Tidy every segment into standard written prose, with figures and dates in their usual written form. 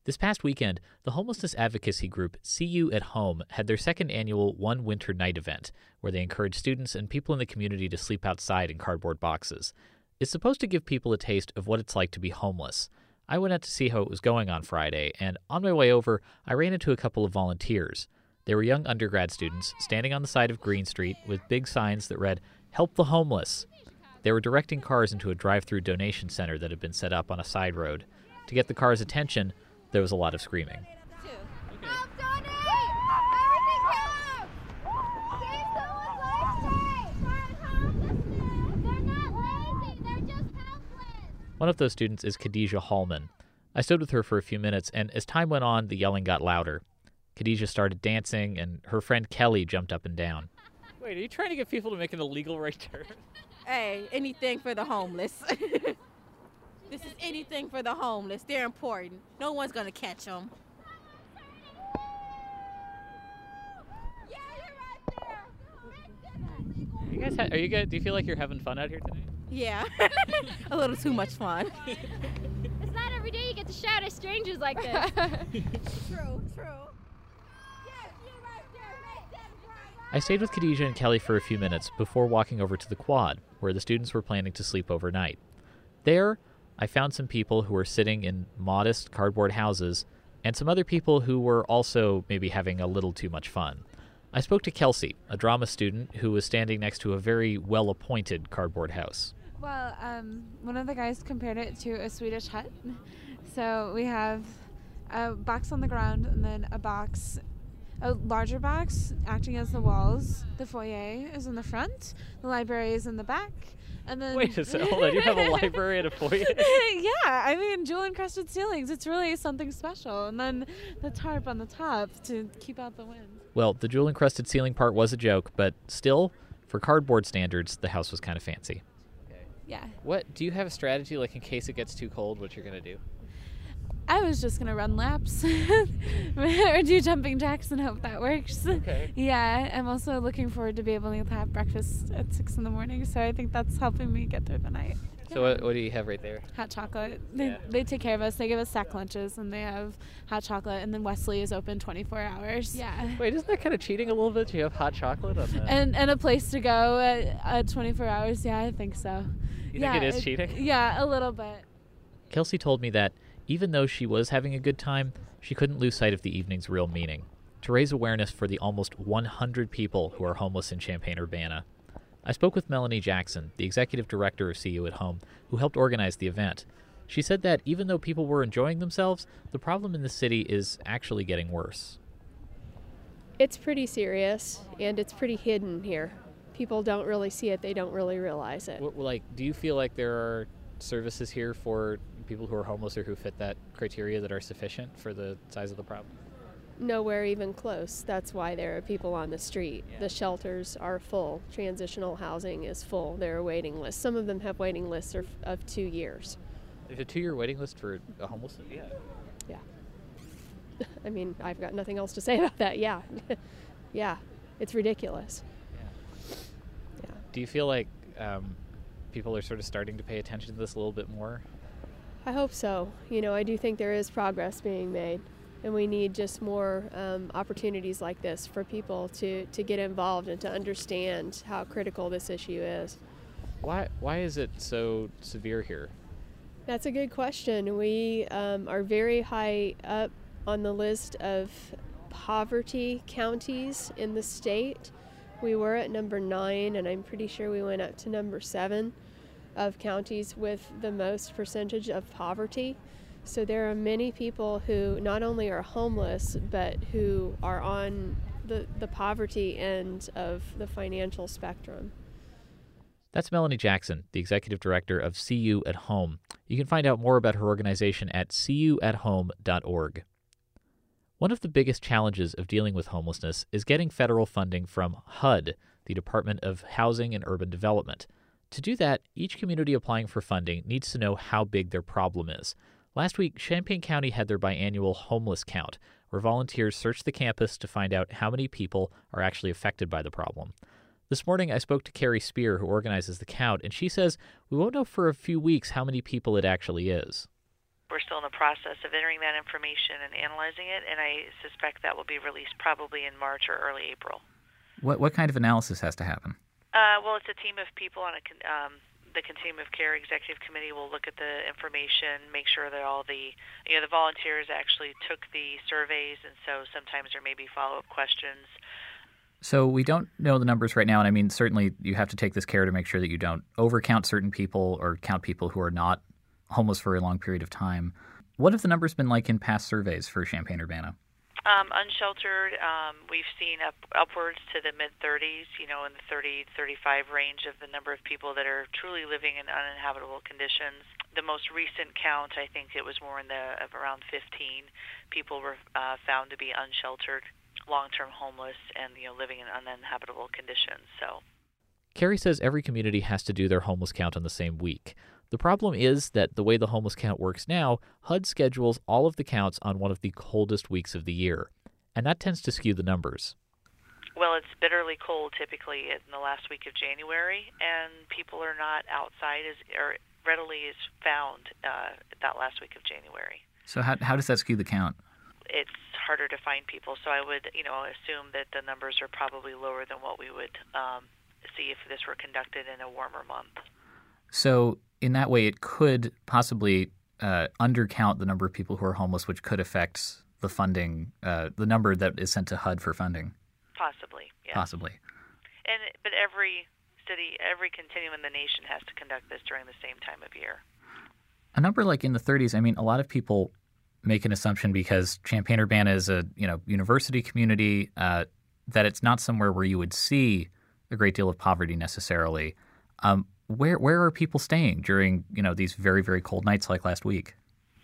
This past weekend, the homelessness advocacy group See You at Home had their second annual One Winter Night event, where they encourage students and people in the community to sleep outside in cardboard boxes. It's supposed to give people a taste of what it's like to be homeless. I went out to see how it was going on Friday, and on my way over, I ran into a couple of volunteers. They were young undergrad students standing on the side of Green Street with big signs that read, "Help the Homeless." They were directing cars into a drive-through donation center that had been set up on a side road. To get the car's attention, there was a lot of screaming. Help donate! Everything counts! Save someone's life today! Homelessness! They're not lazy, they're just helpless! One of those students is Khadijah Hallman. I stood with her for a few minutes, and as time went on, the yelling got louder. Khadijah started dancing, and her friend Kelly jumped up and down. Wait, are you trying to get people to make an illegal right turn? Hey, anything for the homeless. This is anything for the homeless. They're important. No one's going to catch them. Yeah, you're right there! Do you feel like you're having fun out here tonight? Yeah, a little too much fun. It's not every day you get to shout at strangers like this. True. Yes, you're right there! Make them cry! I stayed with Khadijah and Kelly for a few minutes before walking over to the quad, where the students were planning to sleep overnight. There, I found some people who were sitting in modest cardboard houses and some other people who were also maybe having a little too much fun. I spoke to Kelsey, a drama student who was standing next to a very well-appointed cardboard house. Well, one of the guys compared it to a Swedish hut. So we have a box on the ground and then a larger box acting as the walls. The foyer is in the front. The library is in the back. And then Wait a second, hold on. You have a library and a foyer? Yeah, I mean, jewel-encrusted ceilings. It's really something special. And then the tarp on the top to keep out the wind. Well, the jewel-encrusted ceiling part was a joke, but still, for cardboard standards, the house was kind of fancy. Yeah. What, do you have a strategy, like in case it gets too cold, what you're going to do? I was just going to run laps or do jumping jacks and hope that works. Okay. Yeah, I'm also looking forward to be able to have breakfast at 6 in the morning, so I think that's helping me get through the night. So what do you have right there? Hot chocolate. Yeah. They take care of us. They give us sack lunches, and they have hot chocolate, and then Wesley is open 24 hours. Yeah. Wait, isn't that kind of cheating a little bit? You have hot chocolate on that? And a place to go at 24 hours. Yeah, I think so. You think it is cheating? Yeah, a little bit. Kelsey told me that even though she was having a good time, she couldn't lose sight of the evening's real meaning: to raise awareness for the almost 100 people who are homeless in Champaign-Urbana. I spoke with Melanie Jackson, the executive director of See You at Home, who helped organize the event. She said that even though people were enjoying themselves, the problem in the city is actually getting worse. It's pretty serious, and it's pretty hidden here. People don't really see it. They don't really realize it. Do you feel like there are services here for people who are homeless or who fit that criteria that are sufficient for the size of the problem? Nowhere even close. That's why there are people on the street. Yeah. The shelters are full. Transitional housing is full. There are waiting lists. Some of them have waiting lists of 2 years. There's a 2-year waiting list for a homeless? Yeah. Yeah. I mean, I've got nothing else to say about that. Yeah. Yeah. It's ridiculous. Yeah. Do you feel like people are sort of starting to pay attention to this a little bit more? I hope so. I do think there is progress being made, and we need just more opportunities like this for people to get involved and to understand how critical this issue is. Why is it so severe here? That's a good question. We are very high up on the list of poverty counties in the state. We were at number 9, and I'm pretty sure we went up to number 7 of counties with the most percentage of poverty. So there are many people who not only are homeless, but who are on the poverty end of the financial spectrum. That's Melanie Jackson, the executive director of See You at Home. You can find out more about her organization at seeyouathome.org. One of the biggest challenges of dealing with homelessness is getting federal funding from HUD, the Department of Housing and Urban Development. To do that, each community applying for funding needs to know how big their problem is. Last week, Champaign County had their biannual homeless count, where volunteers searched the campus to find out how many people are actually affected by the problem. This morning, I spoke to Carrie Spear, who organizes the count, and she says we won't know for a few weeks how many people it actually is. We're still in the process of entering that information and analyzing it, and I suspect that will be released probably in March or early April. What kind of analysis has to happen? Well, it's a team of people on the Continuum of Care Executive Committee will look at the information, make sure that all the volunteers actually took the surveys, and so sometimes there may be follow-up questions. So we don't know the numbers right now, and I mean, certainly you have to take this care to make sure that you don't overcount certain people or count people who are not homeless for a long period of time. What have the numbers been like in past surveys for Champaign-Urbana? Unsheltered, we've seen upwards to the mid-30s, in the 30, 35 range of the number of people that are truly living in uninhabitable conditions. The most recent count, I think it was more of around 15 people were found to be unsheltered, long-term homeless, and living in uninhabitable conditions. So, Carrie says every community has to do their homeless count on the same week. The problem is that the way the homeless count works now, HUD schedules all of the counts on one of the coldest weeks of the year, and that tends to skew the numbers. Well, it's bitterly cold typically in the last week of January, and people are not outside or readily as found that last week of January. So how does that skew the count? It's harder to find people, so I would assume that the numbers are probably lower than what we would see if this were conducted in a warmer month. So in that way, it could possibly undercount the number of people who are homeless, which could affect the funding, the number that is sent to HUD for funding. Possibly, yes. Possibly. But every city, every continuum in the nation has to conduct this during the same time of year. A number like in the 30s, I mean, a lot of people make an assumption because Champaign-Urbana is a university community that it's not somewhere where you would see a great deal of poverty necessarily. Where are people staying during these very, very cold nights like last week?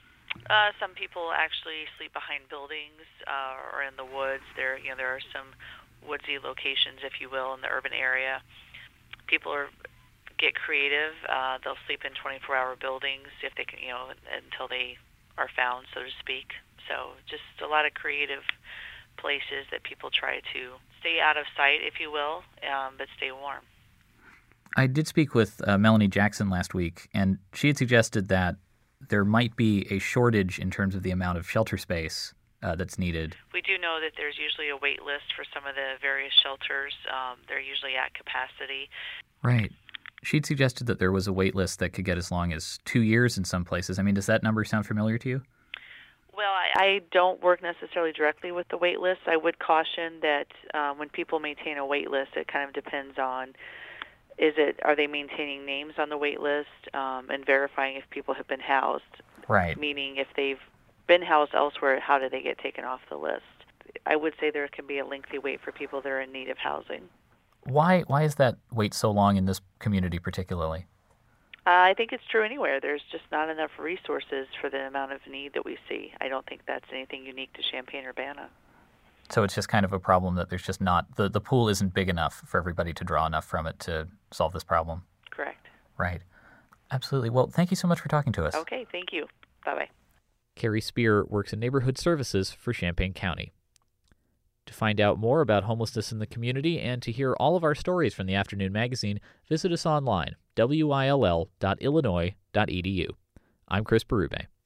Some people actually sleep behind buildings or in the woods. There are some woodsy locations, if you will, in the urban area. People get creative. They'll sleep in 24-hour buildings if they can, until they are found, so to speak. So just a lot of creative places that people try to stay out of sight, if you will, but stay warm. I did speak with Melanie Jackson last week, and she had suggested that there might be a shortage in terms of the amount of shelter space that's needed. We do know that there's usually a wait list for some of the various shelters. They're usually at capacity. Right. She'd suggested that there was a wait list that could get as long as 2 years in some places. I mean, does that number sound familiar to you? Well, I don't work necessarily directly with the wait list. I would caution that when people maintain a wait list, it kind of depends on are they maintaining names on the wait list and verifying if people have been housed? Right. Meaning if they've been housed elsewhere, how do they get taken off the list? I would say there can be a lengthy wait for people that are in need of housing. Why is that wait so long in this community particularly? I think it's true anywhere. There's just not enough resources for the amount of need that we see. I don't think that's anything unique to Champaign-Urbana. So it's just kind of a problem that there's just not, the pool isn't big enough for everybody to draw enough from it to solve this problem. Correct. Right. Absolutely. Well, thank you so much for talking to us. Okay, thank you. Bye-bye. Carrie Spear works in neighborhood services for Champaign County. To find out more about homelessness in the community and to hear all of our stories from the Afternoon Magazine, visit us online, will.illinois.edu. I'm Chris Berube.